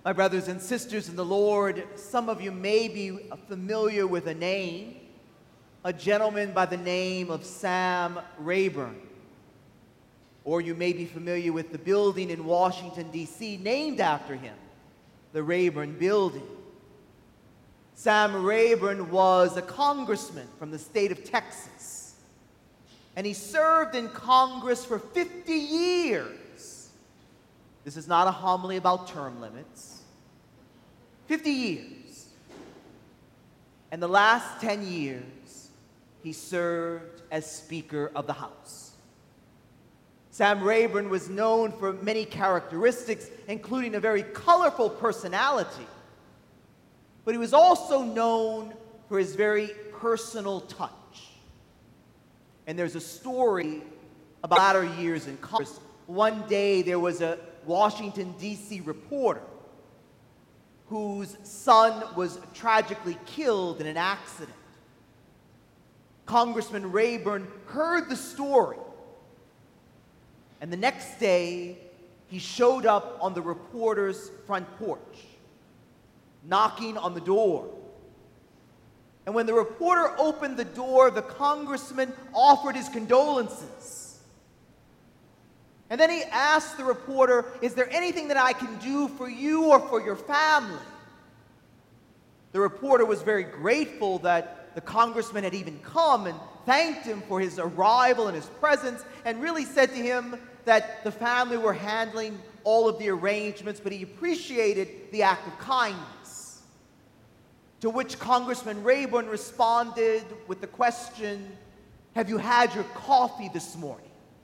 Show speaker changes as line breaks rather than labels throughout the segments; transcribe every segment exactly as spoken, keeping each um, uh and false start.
My brothers and sisters in the Lord, some of you may be familiar with a name, a gentleman by the name of Sam Rayburn. Or you may be familiar with the building in Washington, D C named after him, the Rayburn Building. Sam Rayburn was a congressman from the state of Texas, and he served in Congress for fifty years. This is not a homily about term limits. fifty years. And the last ten years, he served as Speaker of the House. Sam Rayburn was known for many characteristics, including a very colorful personality. But he was also known for his very personal touch. And there's a story about latter years in Congress. One day there was a Washington, D C reporter whose son was tragically killed in an accident. Congressman Rayburn heard the story, and the next day he showed up on the reporter's front porch, knocking on the door. And when the reporter opened the door, the congressman offered his condolences. And then he asked the reporter, "Is there anything that I can do for you or for your family?" The reporter was very grateful that the congressman had even come and thanked him for his arrival and his presence, and really said to him that the family were handling all of the arrangements, but he appreciated the act of kindness. To which Congressman Rayburn responded with the question, "Have you had your coffee this morning?"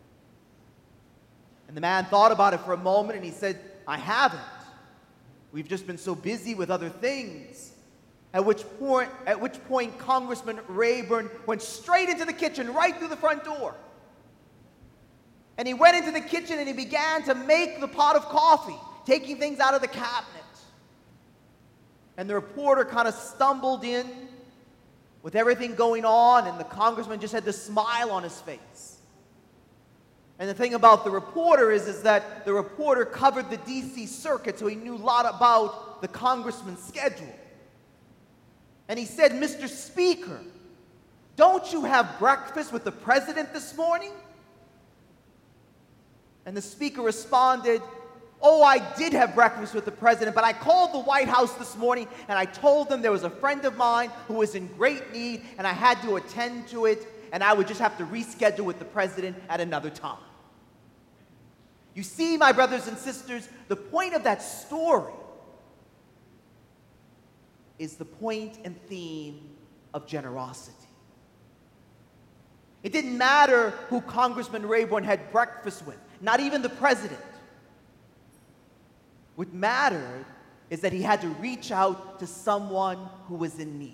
And the man thought about it for a moment, and he said, "I haven't. We've just been so busy with other things." At which point, at which point Congressman Rayburn went straight into the kitchen, right through the front door. And he went into the kitchen and he began to make the pot of coffee, taking things out of the cabinet. And the reporter kind of stumbled in with everything going on, and the congressman just had this smile on his face. And the thing about the reporter is, is that the reporter covered the D C circuit, so he knew a lot about the congressman's schedule. And he said, "Mister Speaker, don't you have breakfast with the president this morning?" And the speaker responded, "Oh, I did have breakfast with the president, but I called the White House this morning and I told them there was a friend of mine who was in great need and I had to attend to it, and I would just have to reschedule with the president at another time." You see, my brothers and sisters, the point of that story is the point and theme of generosity. It didn't matter who Congressman Rayburn had breakfast with, not even the president. What mattered is that he had to reach out to someone who was in need.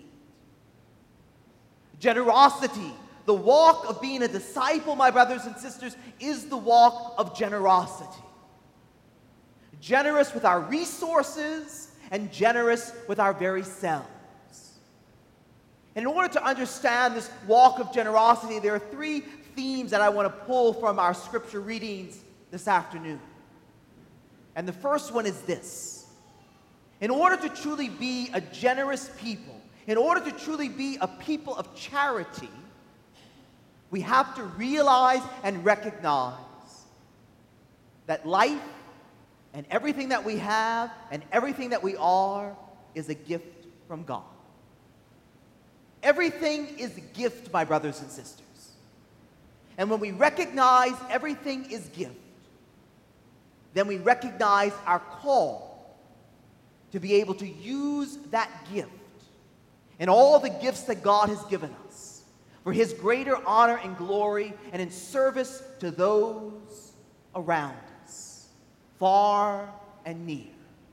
Generosity, the walk of being a disciple, my brothers and sisters, is the walk of generosity. Generous with our resources and generous with our very selves. And in order to understand this walk of generosity, there are three themes that I want to pull from our scripture readings this afternoon. And the first one is this: in order to truly be a generous people, in order to truly be a people of charity, we have to realize and recognize that life and everything that we have and everything that we are is a gift from God. Everything is a gift, my brothers and sisters. And when we recognize everything is gift, then we recognize our call to be able to use that gift and all the gifts that God has given us for His greater honor and glory and in service to those around us, far and near.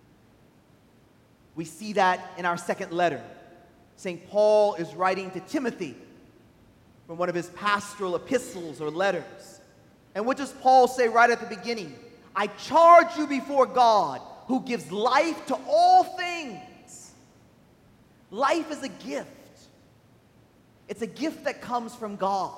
We see that in our second letter. Saint Paul is writing to Timothy from one of his pastoral epistles or letters. And what does Paul say right at the beginning? "I charge you before God, who gives life to all things." Life is a gift. It's a gift that comes from God.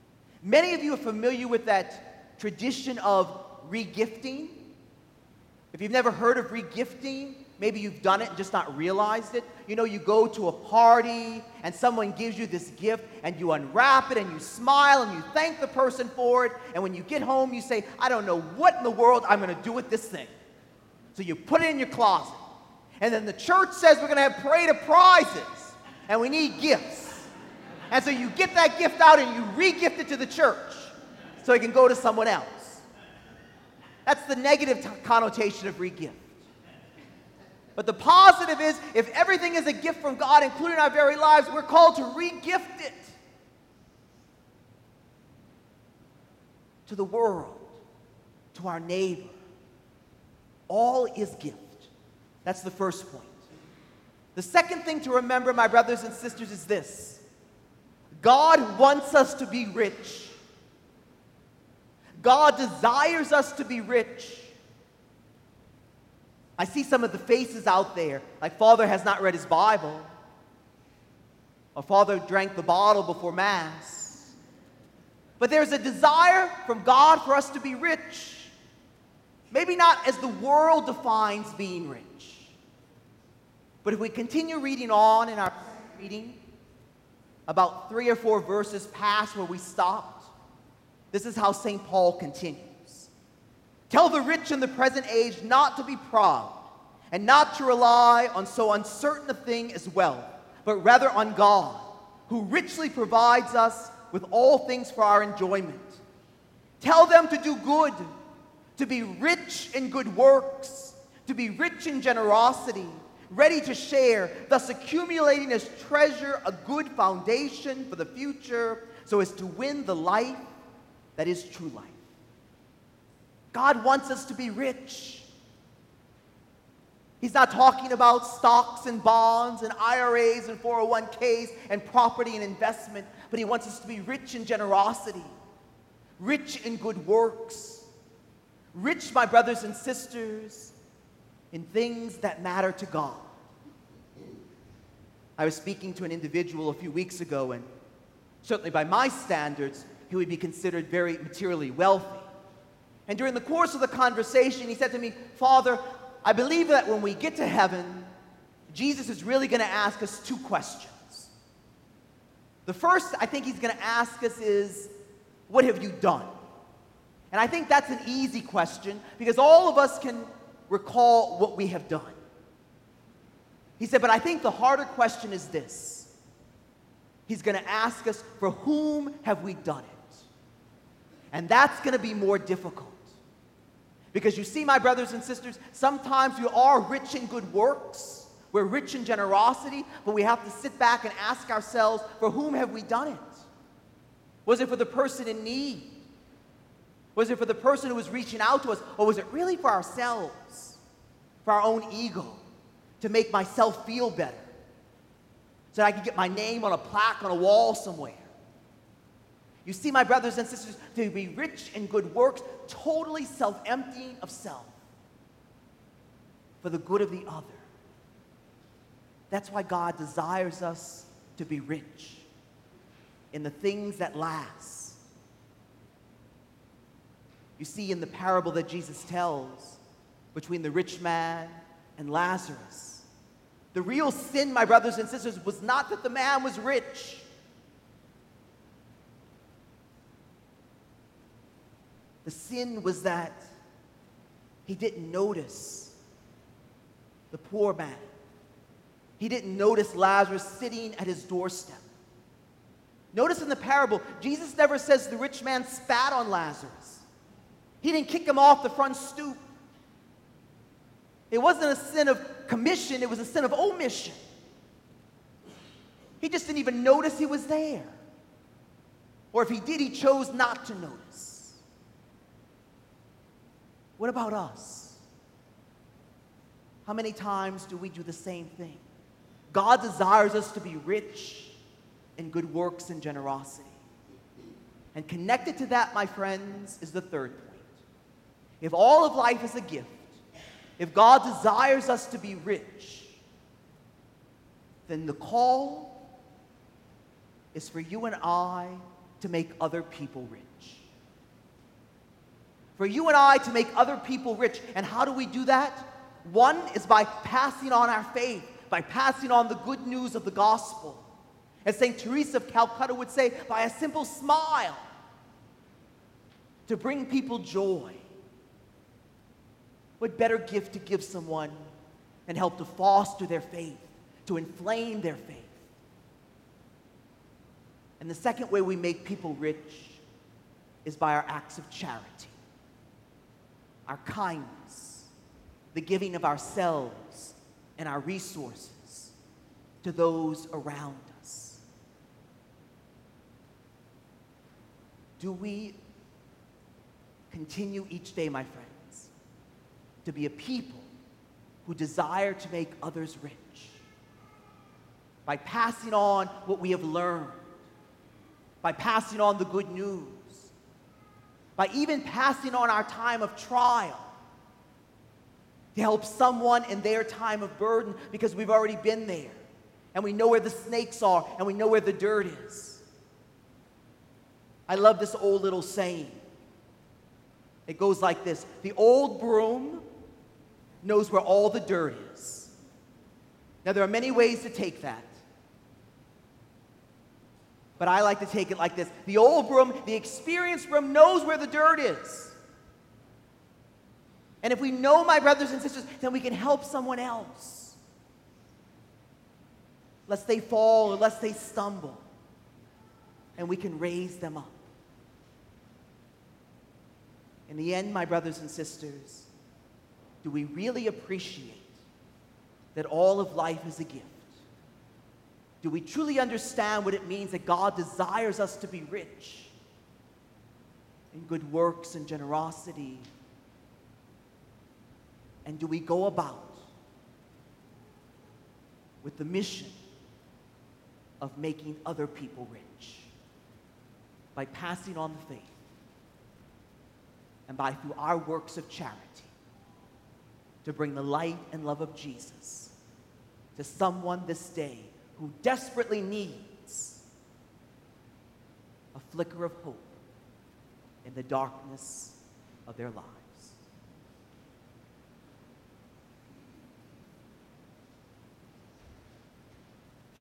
Many of you are familiar with that tradition of regifting. If you've never heard of regifting, maybe you've done it and just not realized it. You know, you go to a party and someone gives you this gift and you unwrap it and you smile and you thank the person for it. And when you get home, you say, I don't know what in the world I'm going to do with this thing. So you put it in your closet. And then the church says we're going to have parade of prizes and we need gifts. And so you get that gift out and you re-gift it to the church so it can go to someone else. That's the negative t- connotation of re-gift. But the positive is, if everything is a gift from God, including our very lives, we're called to re-gift it to the world, to our neighbor. All is gift. That's the first point. The second thing to remember, my brothers and sisters, is this. God wants us to be rich. God desires us to be rich. I see some of the faces out there, like Father has not read his Bible, or Father drank the bottle before Mass. But there's a desire from God for us to be rich. Maybe not as the world defines being rich. But if we continue reading on in our reading, about three or four verses past where we stopped, this is how Saint Paul continues. Tell the rich in the present age not to be proud and not to rely on so uncertain a thing as wealth, but rather on God, who richly provides us with all things for our enjoyment. Tell them to do good, to be rich in good works, to be rich in generosity, ready to share, thus accumulating as treasure a good foundation for the future, so as to win the life that is true life. God wants us to be rich. He's not talking about stocks and bonds and I R As and four oh one Ks and property and investment, but he wants us to be rich in generosity, rich in good works, rich, my brothers and sisters, in things that matter to God. I was speaking to an individual a few weeks ago, and certainly by my standards, he would be considered very materially wealthy. And during the course of the conversation, he said to me, Father, I believe that when we get to heaven, Jesus is really going to ask us two questions. The first, I think he's going to ask us is, what have you done? And I think that's an easy question, because all of us can recall what we have done. He said, but I think the harder question is this. He's going to ask us, for whom have we done it? And that's going to be more difficult. Because you see, my brothers and sisters, sometimes we are rich in good works. We're rich in generosity, but we have to sit back and ask ourselves, for whom have we done it? Was it for the person in need? Was it for the person who was reaching out to us? Or was it really for ourselves? For our own ego? To make myself feel better? So that I can get my name on a plaque on a wall somewhere? You see, my brothers and sisters, to be rich in good works, totally self-emptying of self for the good of the other. That's why God desires us to be rich in the things that last. You see, in the parable that Jesus tells between the rich man and Lazarus, the real sin, my brothers and sisters, was not that the man was rich. The sin was that he didn't notice the poor man. He didn't notice Lazarus sitting at his doorstep. Notice in the parable, Jesus never says the rich man spat on Lazarus. He didn't kick him off the front stoop. It wasn't a sin of commission, it was a sin of omission. He just didn't even notice he was there. Or if he did, he chose not to notice. What about us? How many times do we do the same thing? God desires us to be rich in good works and generosity. And connected to that, my friends, is the third point. If all of life is a gift, if God desires us to be rich, then the call is for you and I to make other people rich. For you and I to make other people rich. And how do we do that? One is by passing on our faith, by passing on the good news of the gospel. As Saint Teresa of Calcutta would say, by a simple smile, to bring people joy. What better gift to give someone and help to foster their faith, to inflame their faith? And the second way we make people rich is by our acts of charity, our kindness, the giving of ourselves and our resources to those around us. Do we continue each day, my friends, to be a people who desire to make others rich by passing on what we have learned, by passing on the good news, by even passing on our time of trial to help someone in their time of burden, because we've already been there and we know where the snakes are and we know where the dirt is. I love this old little saying. It goes like this: the old broom knows where all the dirt is. Now, there are many ways to take that, but I like to take it like this: the old broom, the experienced broom, knows where the dirt is. And if we know, my brothers and sisters, then we can help someone else, lest they fall or lest they stumble, and we can raise them up. In the end, my brothers and sisters, do we really appreciate that all of life is a gift? Do we truly understand what it means that God desires us to be rich in good works and generosity? And do we go about with the mission of making other people rich by passing on the faith and by, through our works of charity, to bring the light and love of Jesus to someone this day who desperately needs a flicker of hope in the darkness of their lives?